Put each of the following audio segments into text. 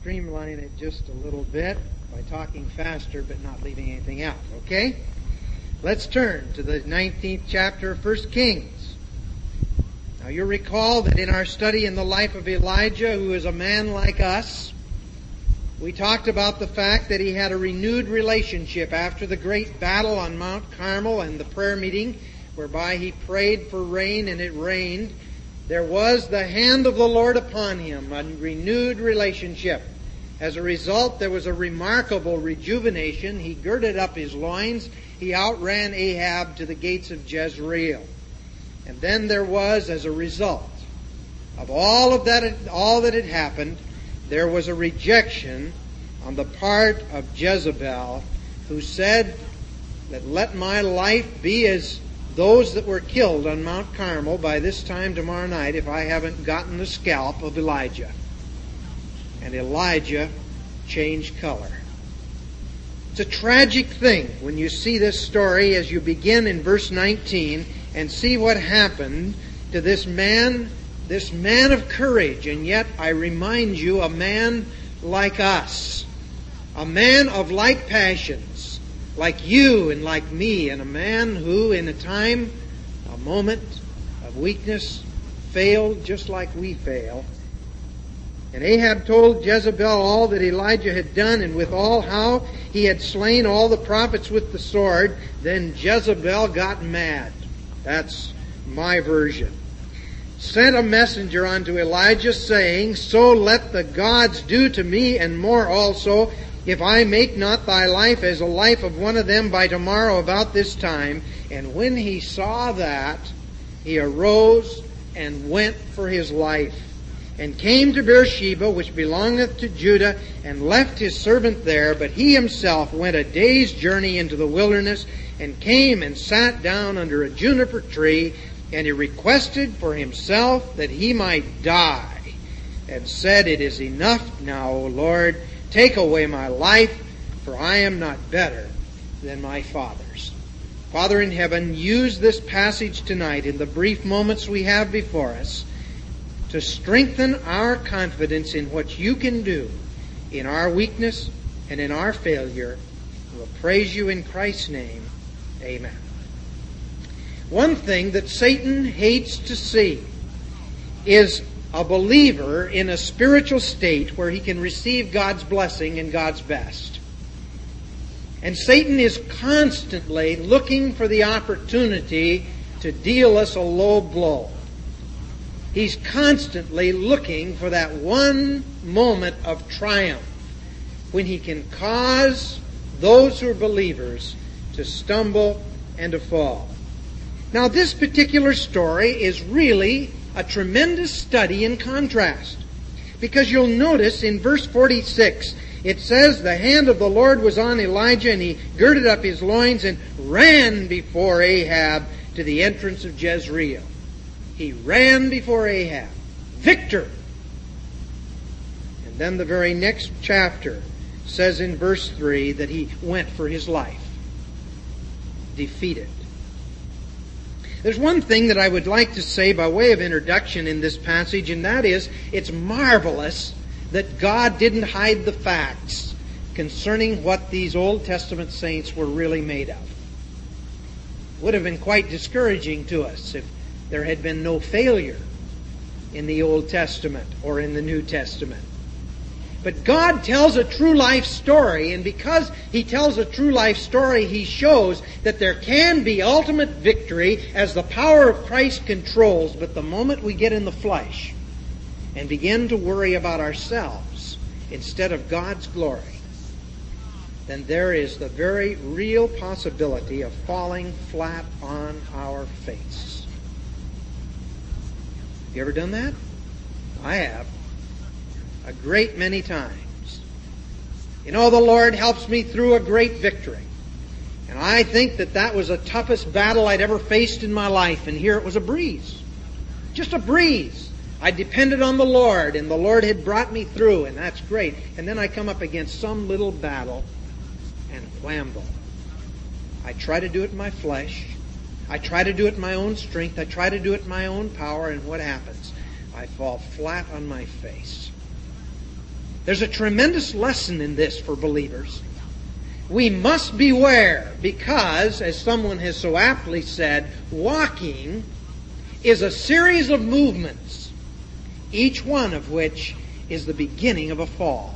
streamline it just a little bit by talking faster but not leaving anything out, okay? Let's turn to the 19th chapter of 1 Kings. Now you'll recall that in our study in the life of Elijah, who is a man like us, we talked about the fact that he had a renewed relationship after the great battle on Mount Carmel and the prayer meeting whereby he prayed for rain and it rained. There was the hand of the Lord upon him, a renewed relationship. As a result, there was a remarkable rejuvenation. He girded up his loins. He outran Ahab to the gates of Jezreel. And then there was, as a result of all that had happened, there was a rejection on the part of Jezebel, who said that let my life be as those that were killed on Mount Carmel by this time tomorrow night if I haven't gotten the scalp of Elijah. And Elijah changed color. It's a tragic thing when you see this story as you begin in verse 19 and see what happened to this man of courage, and yet I remind you, a man like us, a man of like passions, like you and like me, and a man who in a moment of weakness, failed just like we fail. And Ahab told Jezebel all that Elijah had done, and withal how he had slain all the prophets with the sword. Then Jezebel got mad. That's my version. Sent a messenger unto Elijah, saying, so let the gods do to me, and more also, if I make not thy life as the life of one of them by tomorrow about this time. And when he saw that, he arose and went for his life, and came to Beersheba, which belongeth to Judah, and left his servant there. But he himself went a day's journey into the wilderness, and came and sat down under a juniper tree, and he requested for himself that he might die, and said, it is enough now, O Lord, take away my life, for I am not better than my fathers. Father in heaven, use this passage tonight in the brief moments we have before us to strengthen our confidence in what you can do in our weakness and in our failure. We'll praise you in Christ's name. Amen. One thing that Satan hates to see is a believer in a spiritual state where he can receive God's blessing and God's best. And Satan is constantly looking for the opportunity to deal us a low blow. He's constantly looking for that one moment of triumph when he can cause those who are believers to stumble and to fall. Now, this particular story is really a tremendous study in contrast, because you'll notice in verse 46, it says, the hand of the Lord was on Elijah, and he girded up his loins and ran before Ahab to the entrance of Jezreel. He ran before Ahab. Victor! And then the very next chapter says in verse 3 that he went for his life. Defeated. There's one thing that I would like to say by way of introduction in this passage, and that is, it's marvelous that God didn't hide the facts concerning what these Old Testament saints were really made of. It would have been quite discouraging to us if there had been no failure in the Old Testament or in the New Testament. But God tells a true life story, and because He tells a true life story, He shows that there can be ultimate victory as the power of Christ controls. But the moment we get in the flesh and begin to worry about ourselves instead of God's glory, then there is the very real possibility of falling flat on our face. You ever done that? I have. A great many times. You know, the Lord helps me through a great victory. And I think that was the toughest battle I'd ever faced in my life. And here it was a breeze. Just a breeze. I depended on the Lord, and the Lord had brought me through, and that's great. And then I come up against some little battle, and whambo. I try to do it in my flesh. I try to do it in my own strength. I try to do it in my own power, and what happens? I fall flat on my face. There's a tremendous lesson in this for believers. We must beware because, as someone has so aptly said, walking is a series of movements, each one of which is the beginning of a fall.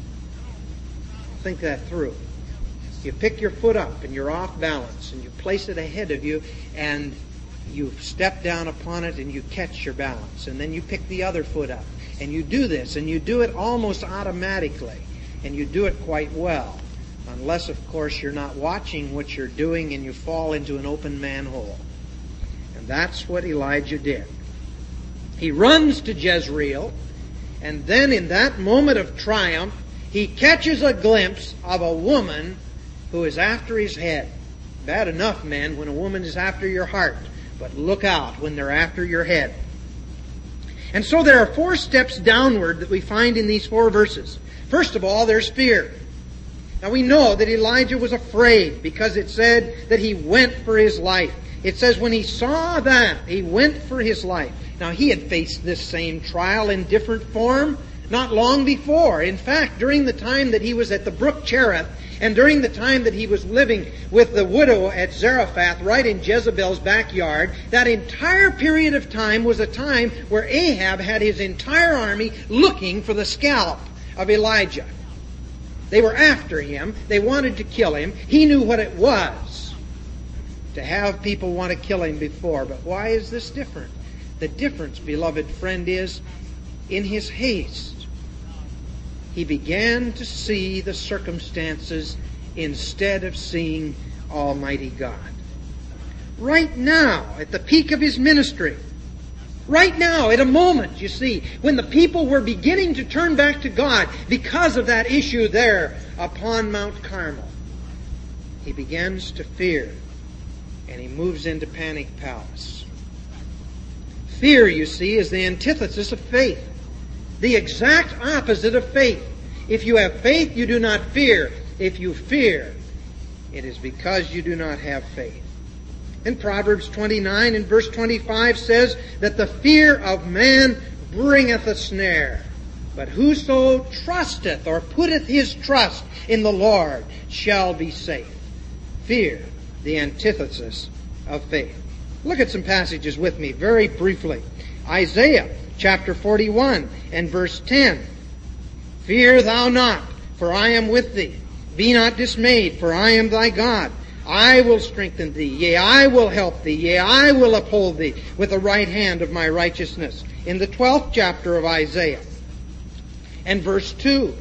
Think that through. You pick your foot up and you're off balance and you place it ahead of you and you step down upon it and you catch your balance. And then you pick the other foot up and you do this and you do it almost automatically and you do it quite well. Unless, of course, you're not watching what you're doing and you fall into an open manhole. And that's what Elijah did. He runs to Jezreel, and then in that moment of triumph, he catches a glimpse of a woman who is after his head. Bad enough, men, when a woman is after your heart. But look out when they're after your head. And so there are 4 steps downward that we find in these 4 verses. First of all, there's fear. Now we know that Elijah was afraid because it said that he went for his life. It says when he saw that, he went for his life. Now he had faced this same trial in different form not long before. In fact, during the time that he was at the brook Cherith and during the time that he was living with the widow at Zarephath right in Jezebel's backyard, that entire period of time was a time where Ahab had his entire army looking for the scalp of Elijah. They were after him. They wanted to kill him. He knew what it was to have people want to kill him before. But why is this different? The difference, beloved friend, is in his haste, he began to see the circumstances instead of seeing Almighty God. Right now, at the peak of his ministry, right now, at a moment, you see, when the people were beginning to turn back to God because of that issue there upon Mount Carmel, he begins to fear, and he moves into panic palace. Fear, you see, is the antithesis of faith, the exact opposite of faith. If you have faith, you do not fear. If you fear, it is because you do not have faith. And Proverbs 29 and verse 25 says that the fear of man bringeth a snare. But whoso trusteth or putteth his trust in the Lord shall be safe. Fear, the antithesis of faith. Look at some passages with me very briefly. Isaiah chapter 41 and verse 10. Fear thou not, for I am with thee. Be not dismayed, for I am thy God. I will strengthen thee, yea, I will help thee, yea, I will uphold thee with the right hand of my righteousness. In the 12th chapter of Isaiah, and verse 2.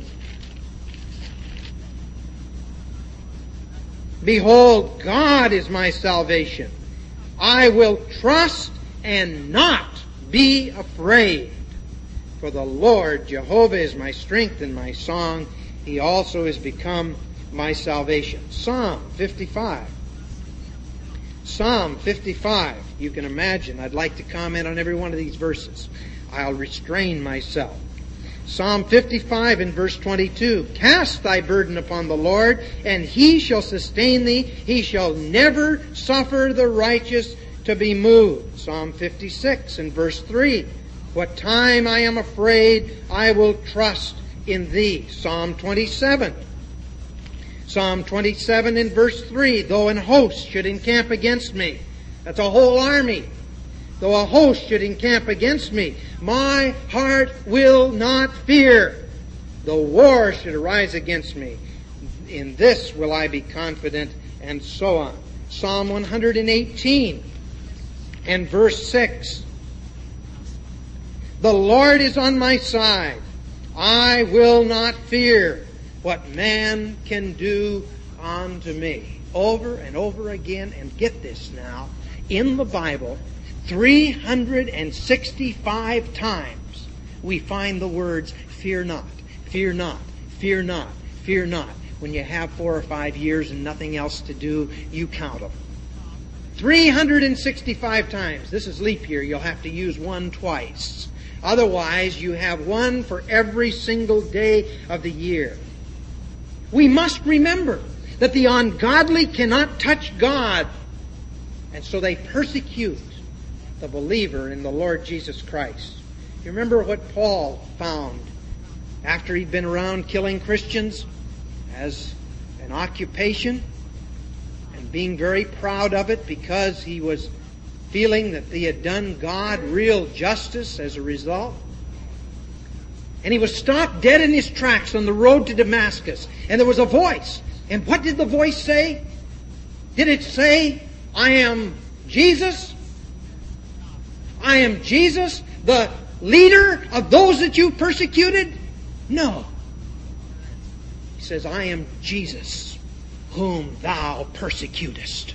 Behold, God is my salvation. I will trust and not be afraid. For the Lord Jehovah is my strength and my song. He also is become my salvation. Psalm 55. Psalm 55. You can imagine, I'd like to comment on every one of these verses. I'll restrain myself. Psalm 55 and verse 22. Cast thy burden upon the Lord, and he shall sustain thee. He shall never suffer the righteous to be moved. Psalm 56 and verse 3. What time I am afraid, I will trust in thee. Psalm 27. Psalm 27 in verse 3. Though an host should encamp against me. That's a whole army. Though a host should encamp against me, my heart will not fear. Though war should arise against me, in this will I be confident, and so on. Psalm 118 and verse 6. The Lord is on my side. I will not fear what man can do unto me. Over and over again, and get this now, in the Bible, 365 times we find the words, fear not, fear not, fear not, fear not. When you have 4 or 5 years and nothing else to do, you count them. 365 times. This is leap year. You'll have to use one twice. Otherwise, you have one for every single day of the year. We must remember that the ungodly cannot touch God, and so they persecute the believer in the Lord Jesus Christ. You remember what Paul found after he'd been around killing Christians as an occupation and being very proud of it because he was feeling that he had done God real justice as a result. And he was stopped dead in his tracks on the road to Damascus. And there was a voice. And what did the voice say? Did it say, I am Jesus? I am Jesus, the leader of those that you persecuted? No. He says, I am Jesus, whom thou persecutest.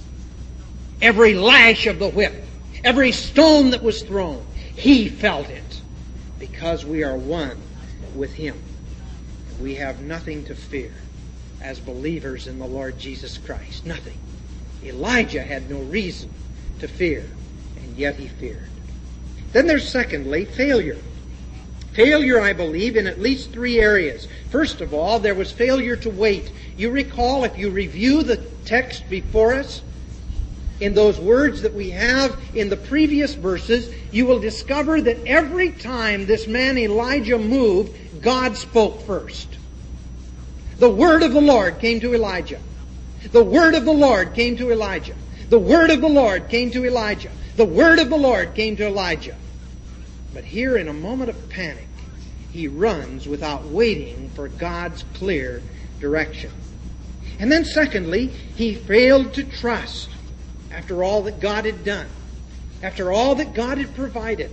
Every lash of the whip, every stone that was thrown, he felt it because we are one with him. We have nothing to fear as believers in the Lord Jesus Christ. Nothing. Elijah had no reason to fear, and yet he feared. Then there's secondly, failure. Failure, I believe, in at least three areas. First of all, there was failure to wait. You recall, if you review the text before us, in those words that we have in the previous verses, you will discover that every time this man Elijah moved, God spoke first. The word of the Lord came to Elijah. The word of the Lord came to Elijah. The word of the Lord came to Elijah. The word of the Lord came to Elijah. But here, in a moment of panic, he runs without waiting for God's clear direction. And then secondly, he failed to trust after all that God had done, after all that God had provided.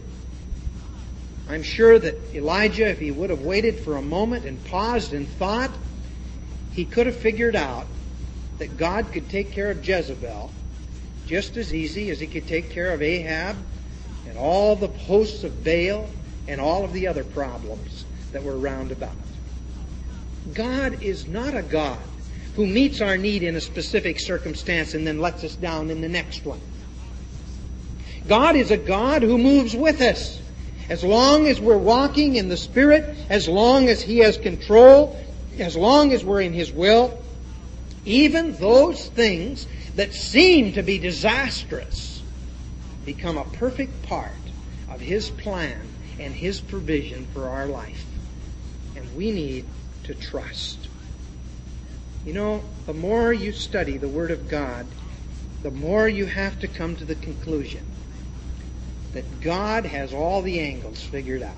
I'm sure that Elijah, if he would have waited for a moment and paused and thought, he could have figured out that God could take care of Jezebel just as easy as he could take care of Ahab and all the hosts of Baal and all of the other problems that were round about. God is not a God who meets our need in a specific circumstance and then lets us down in the next one. God is a God who moves with us. As long as we're walking in the Spirit, as long as He has control, as long as we're in His will, even those things that seem to be disastrous become a perfect part of His plan and His provision for our life. And we need to trust. You know, the more you study the Word of God, the more you have to come to the conclusion that God has all the angles figured out.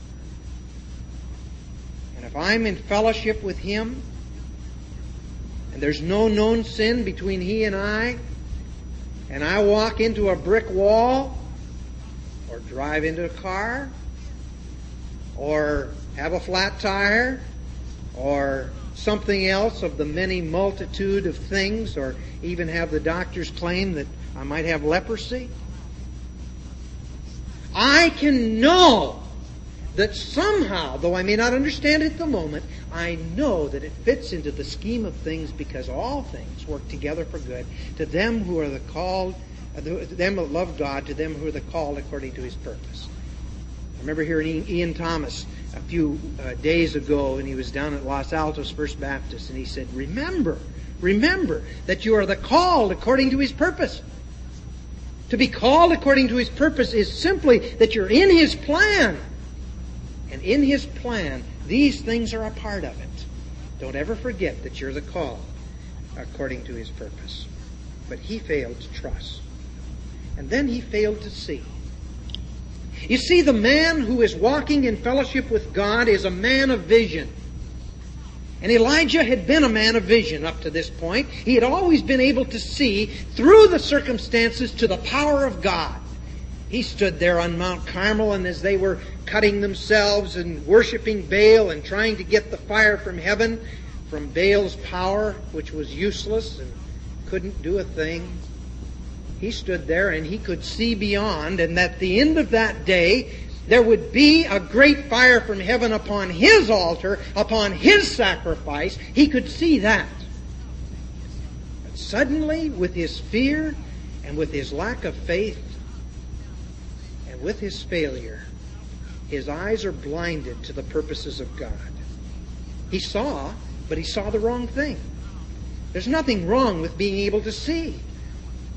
And if I'm in fellowship with Him, and there's no known sin between He and I walk into a brick wall, or drive into a car, or have a flat tire, or something else of the many multitude of things, or even have the doctors claim that I might have leprosy, I can know that somehow, though I may not understand it at the moment, I know that it fits into the scheme of things, because all things work together for good to them who are the called, to them that love God, to them who are the called according to His purpose. I remember hearing Ian Thomas a few days ago, and he was down at Los Altos First Baptist, and he said, remember that you are the called according to His purpose. To be called according to His purpose is simply that you're in His plan. And in His plan, these things are a part of it. Don't ever forget that you're the called according to His purpose. But he failed to trust. And then he failed to see. You see, the man who is walking in fellowship with God is a man of vision. And Elijah had been a man of vision up to this point. He had always been able to see through the circumstances to the power of God. He stood there on Mount Carmel, and as they were cutting themselves and worshiping Baal and trying to get the fire from heaven, from Baal's power, which was useless and couldn't do a thing, he stood there and he could see beyond, and at the end of that day, there would be a great fire from heaven upon his altar, upon his sacrifice. He could see that. But suddenly, with his fear and with his lack of faith and with his failure, his eyes are blinded to the purposes of God. He saw, but he saw the wrong thing. There's nothing wrong with being able to see.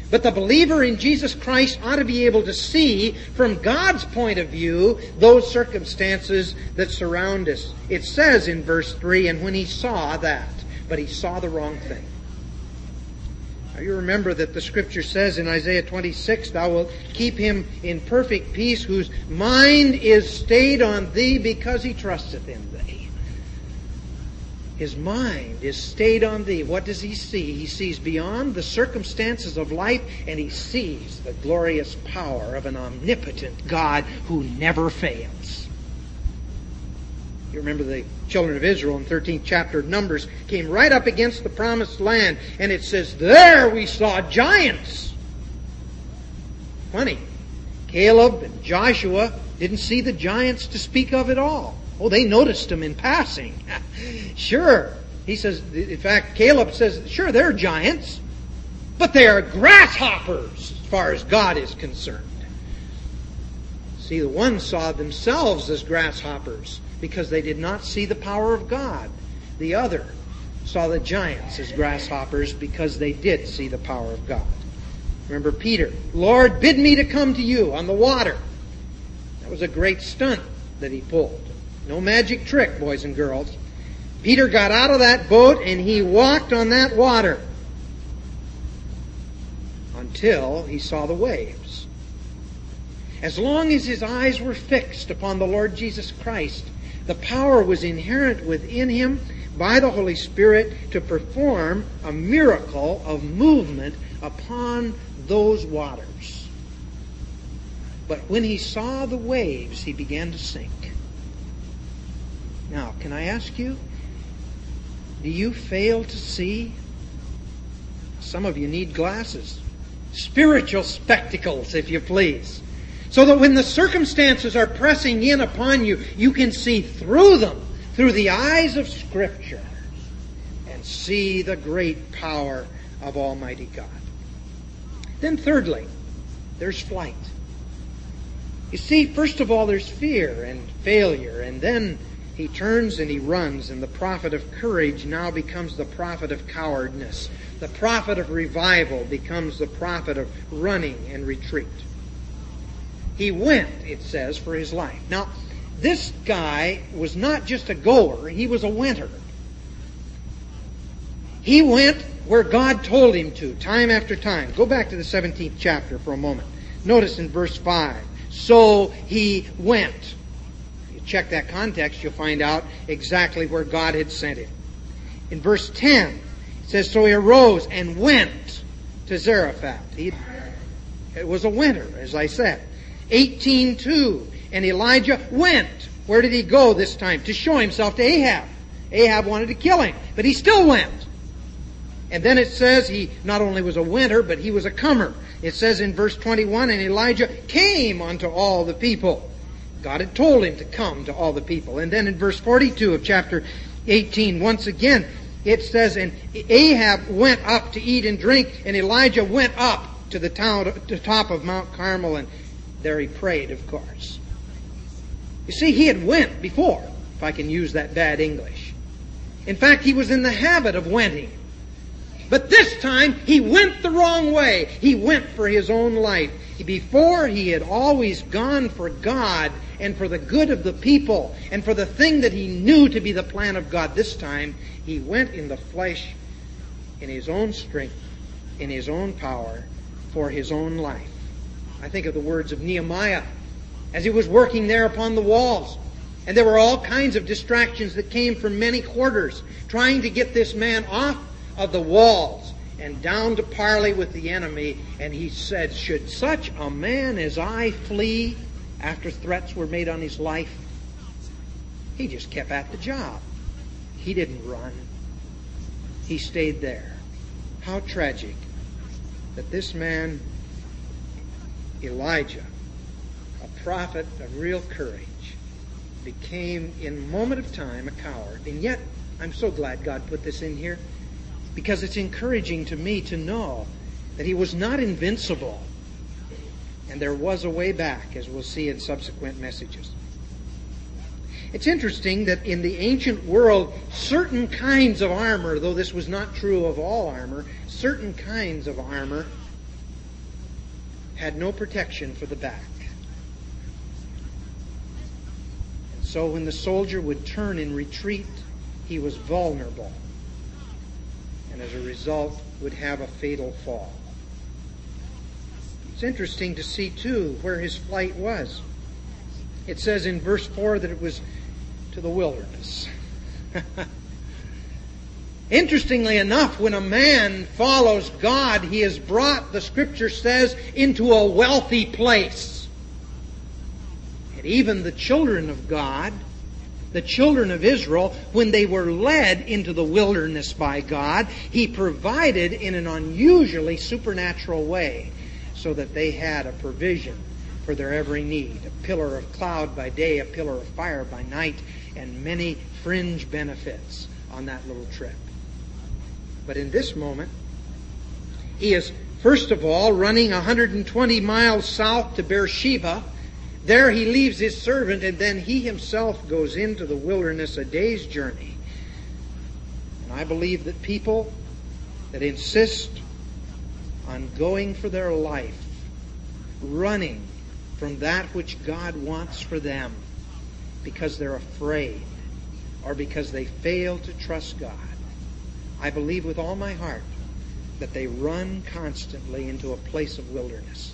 But the believer in Jesus Christ ought to be able to see, from God's point of view, those circumstances that surround us. It says in verse 3, and when he saw that, but he saw the wrong thing. Now you remember that the Scripture says in Isaiah 26, thou wilt keep him in perfect peace, whose mind is stayed on thee, because he trusteth in thee. His mind is stayed on thee. What does he see? He sees beyond the circumstances of life, and he sees the glorious power of an omnipotent God who never fails. You remember the children of Israel in the 13th chapter of Numbers came right up against the promised land, and it says, there we saw giants. Funny. Caleb and Joshua didn't see the giants to speak of at all. Oh, they noticed them in passing. Sure. He says, in fact, Caleb says, sure, they're giants, but they are grasshoppers as far as God is concerned. See, the one saw themselves as grasshoppers because they did not see the power of God. The other saw the giants as grasshoppers because they did see the power of God. Remember Peter, Lord, bid me to come to you on the water. That was a great stunt that he pulled. No magic trick, boys and girls. Peter got out of that boat and he walked on that water until he saw the waves. As long as his eyes were fixed upon the Lord Jesus Christ, the power was inherent within him by the Holy Spirit to perform a miracle of movement upon those waters. But when he saw the waves, he began to sink. Now, can I ask you, do you fail to see? Some of you need glasses. Spiritual spectacles, if you please. So that when the circumstances are pressing in upon you, you can see through them, through the eyes of Scripture, and see the great power of Almighty God. Then thirdly, there's flight. You see, first of all, there's fear and failure, and then he turns and he runs, and the prophet of courage now becomes the prophet of cowardness. The prophet of revival becomes the prophet of running and retreat. He went, it says, for his life. Now, this guy was not just a goer, he was a winter. He went where God told him to, time after time. Go back to the 17th chapter for a moment. Notice in verse 5, so he went. Check that context, you'll find out exactly where God had sent him. In verse 10, it says, so he arose and went to Zarephath. It was a winter, as I said. 18:2, and Elijah went. Where did he go this time? To show himself to Ahab. Ahab wanted to kill him, but he still went. And then it says he not only was a winter, but he was a comer. It says in verse 21, and Elijah came unto all the people. God had told him to come to all the people. And then in verse 42 of chapter 18, once again, it says, and Ahab went up to eat and drink, and Elijah went up to the top of Mount Carmel, and there he prayed, of course. You see, he had went before, if I can use that bad English. In fact, he was in the habit of wenting. But this time, he went the wrong way. He went for his own life. Before, he had always gone for God and for the good of the people and for the thing that he knew to be the plan of God. This time, he went in the flesh, in his own strength, in his own power, for his own life. I think of the words of Nehemiah as he was working there upon the walls. And there were all kinds of distractions that came from many quarters, trying to get this man off of the walls and down to parley with the enemy. And he said, should such a man as I flee after threats were made on his life? He just kept at the job. He didn't run. He stayed there. How tragic that this man, Elijah, a prophet of real courage, became in a moment of time a coward. And yet, I'm so glad God put this in here, because it's encouraging to me to know that he was not invincible. And there was a way back, as we'll see in subsequent messages. It's interesting that in the ancient world, certain kinds of armor, though this was not true of all armor, certain kinds of armor had no protection for the back. And so when the soldier would turn in retreat, he was vulnerable, and as a result would have a fatal fall. It's interesting to see, too, where his flight was. It says in verse 4 that it was to the wilderness. Interestingly enough, when a man follows God, he is brought, the Scripture says, into a wealthy place. And even the children of God, the children of Israel, when they were led into the wilderness by God, He provided in an unusually supernatural way so that they had a provision for their every need. A pillar of cloud by day, a pillar of fire by night, and many fringe benefits on that little trip. But in this moment, he is first of all running 120 miles south to Beersheba. There he leaves his servant, and then he himself goes into the wilderness a day's journey. And I believe that people that insist on going for their life, running from that which God wants for them because they're afraid or because they fail to trust God, I believe with all my heart that they run constantly into a place of wilderness,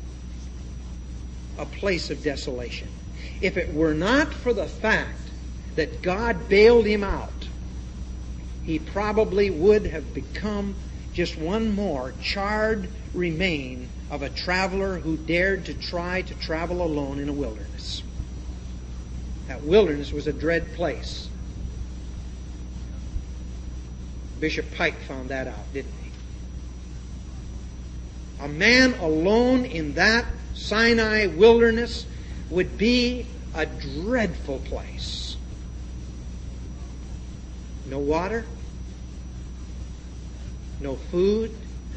a place of desolation. If it were not for the fact that God bailed him out, he probably would have become just one more charred remain of a traveler who dared to try to travel alone in a wilderness. That wilderness was a dread place. Bishop Pike found that out, didn't he? A man alone in that Sinai wilderness would be a dreadful place. No water, no food,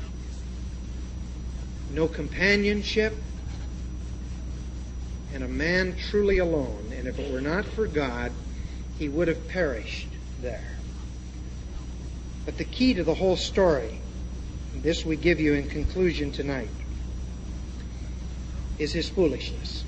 no companionship, and a man truly alone. And if it were not for God, he would have perished there. But the key to the whole story, and this we give you in conclusion tonight, is his foolishness.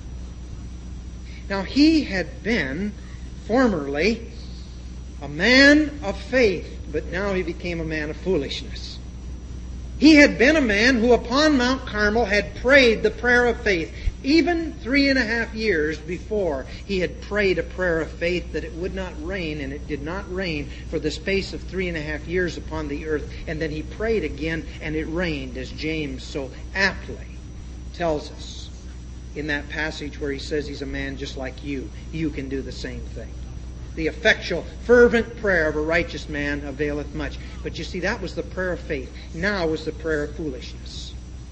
Now, he had been formerly a man of faith, but now he became a man of foolishness. He had been a man who upon Mount Carmel had prayed the prayer of faith. Even 3.5 years before, he had prayed a prayer of faith that it would not rain, and it did not rain for the space of 3.5 years upon the earth. And then he prayed again, and it rained, as James so aptly tells us in that passage where he says he's a man just like you. You can do the same thing. The effectual, fervent prayer of a righteous man availeth much. But you see, that was the prayer of faith. Now was the prayer of foolishness.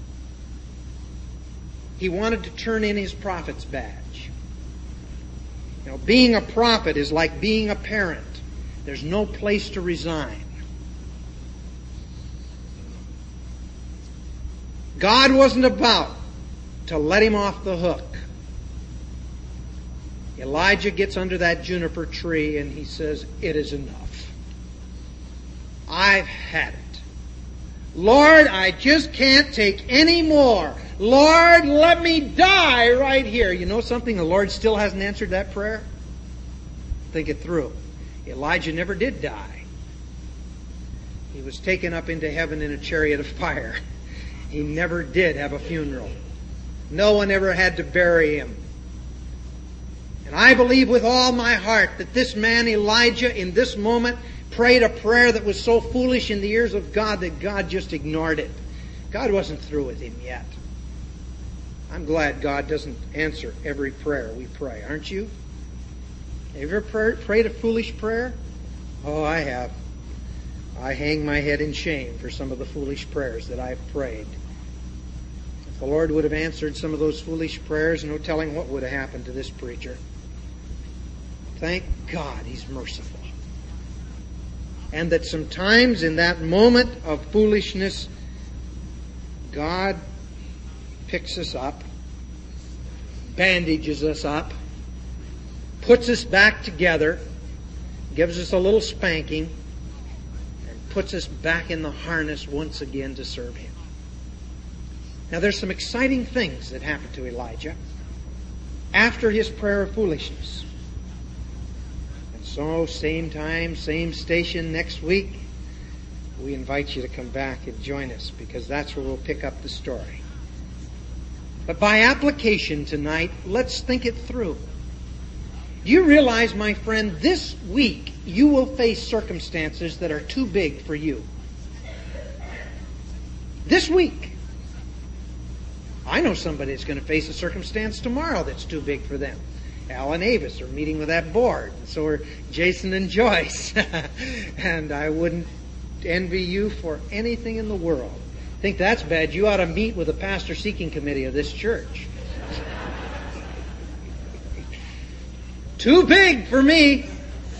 He wanted to turn in his prophet's badge. You know, being a prophet is like being a parent. There's no place to resign. God wasn't about to let him off the hook. Elijah gets under that juniper tree and he says, "It is enough. I've had it. Lord, I just can't take any more. Lord, let me die right here." You know something? The Lord still hasn't answered that prayer. Think it through. Elijah never did die. He was taken up into heaven in a chariot of fire. He never did have a funeral. No one ever had to bury him. And I believe with all my heart that this man Elijah in this moment prayed a prayer that was so foolish in the ears of God that God just ignored it. God wasn't through with him yet. I'm glad God doesn't answer every prayer we pray, aren't you? Have you ever prayed a foolish prayer? Oh, I have. I hang my head in shame for some of the foolish prayers that I've prayed. If the Lord would have answered some of those foolish prayers, no telling what would have happened to this preacher. Thank God He's merciful. And that sometimes in that moment of foolishness, God picks us up, bandages us up, puts us back together, gives us a little spanking, and puts us back in the harness once again to serve Him. Now there's some exciting things that happened to Elijah after his prayer of foolishness. And so, same time, same station next week, we invite you to come back and join us, because that's where we'll pick up the story. But by application tonight, let's think it through. Do you realize, my friend, this week you will face circumstances that are too big for you? This week. I know somebody that's going to face a circumstance tomorrow that's too big for them. Al and Avis are meeting with that board, and so are Jason and Joyce. And I wouldn't envy you for anything in the world. Think that's bad? You ought to meet with the pastor seeking committee of this church. Too big for me.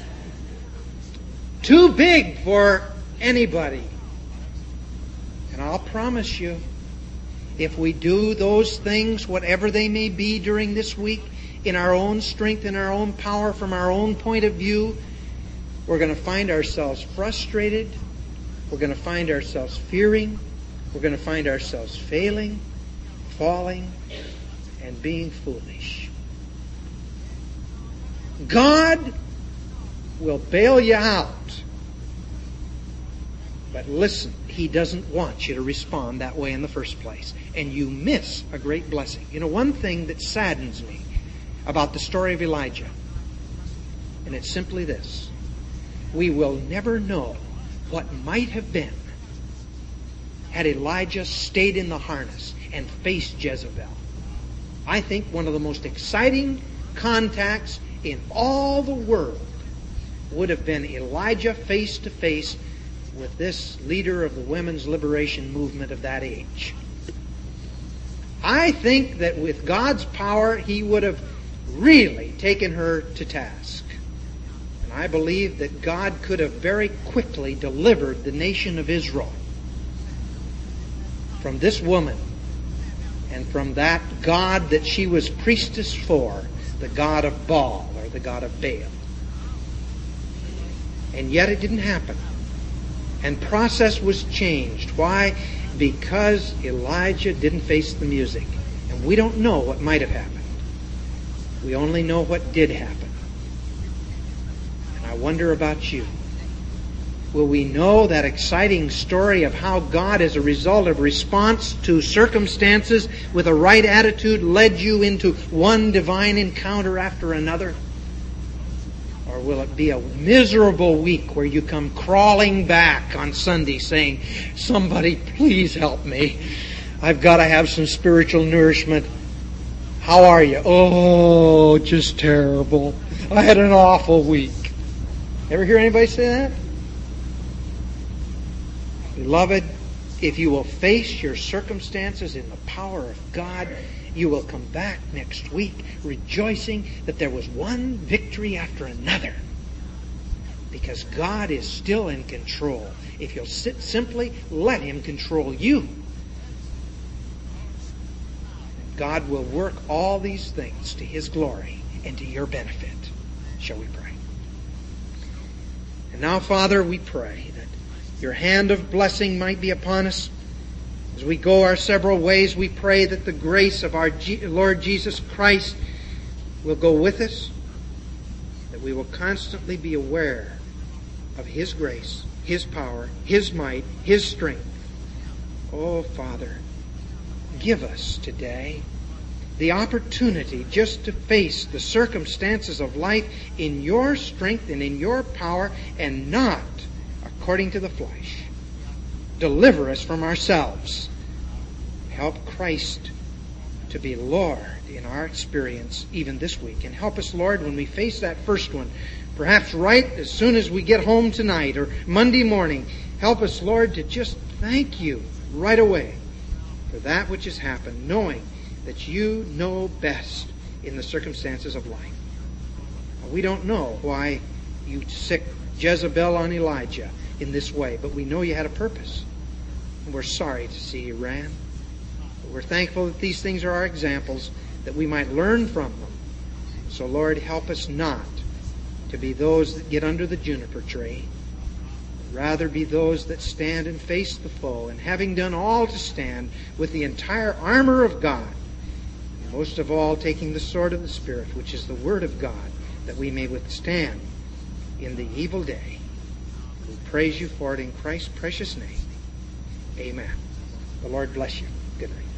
Too big for anybody. And I'll promise you, if we do those things, whatever they may be during this week, in our own strength, in our own power, from our own point of view, we're going to find ourselves frustrated. We're going to find ourselves fearing. We're going to find ourselves failing, falling, and being foolish. God will bail you out. But listen, He doesn't want you to respond that way in the first place. And you miss a great blessing. You know, one thing that saddens me about the story of Elijah, and it's simply this: we will never know what might have been had Elijah stayed in the harness and faced Jezebel. I think one of the most exciting contacts in all the world would have been Elijah face to face with this leader of the women's liberation movement of that age. I think that with God's power, he would have really taken her to task. And I believe that God could have very quickly delivered the nation of Israel from this woman and from that god that she was priestess for, the god of Baal or the god of Baal. And yet it didn't happen. And process was changed. Why? Because Elijah didn't face the music. And we don't know what might have happened. We only know what did happen. And I wonder about you. Will we know that exciting story of how God, as a result of response to circumstances with a right attitude, led you into one divine encounter after another? Or will it be a miserable week where you come crawling back on Sunday saying, "Somebody please help me. I've got to have some spiritual nourishment. How are you?" "Oh, just terrible. I had an awful week." Ever hear anybody say that? Beloved, if you will face your circumstances in the power of God, you will come back next week rejoicing that there was one victory after another. Because God is still in control. If you'll simply let Him control you, God will work all these things to His glory and to your benefit. Shall we pray? And now, Father, we pray that your hand of blessing might be upon us. As we go our several ways, we pray that the grace of our Lord Jesus Christ will go with us, that we will constantly be aware of His grace, His power, His might, His strength. Oh, Father, give us today the opportunity just to face the circumstances of life in your strength and in your power, and not according to the flesh. Deliver us from ourselves. Help Christ to be Lord in our experience even this week. And help us, Lord, when we face that first one, perhaps right as soon as we get home tonight or Monday morning, help us, Lord, to just thank you right away for that which has happened, knowing that you know best in the circumstances of life. We don't know why you sick Jezebel on Elijah in this way, but we know you had a purpose. And we're sorry to see you ran. But we're thankful that these things are our examples, that we might learn from them. So, Lord, help us not to be those that get under the juniper tree, Rather be those that stand and face the foe, and having done all to stand with the entire armor of God, and most of all taking the sword of the Spirit, which is the Word of God, that we may withstand in the evil day. We praise you for it in Christ's precious name. Amen. The Lord bless you. Good night.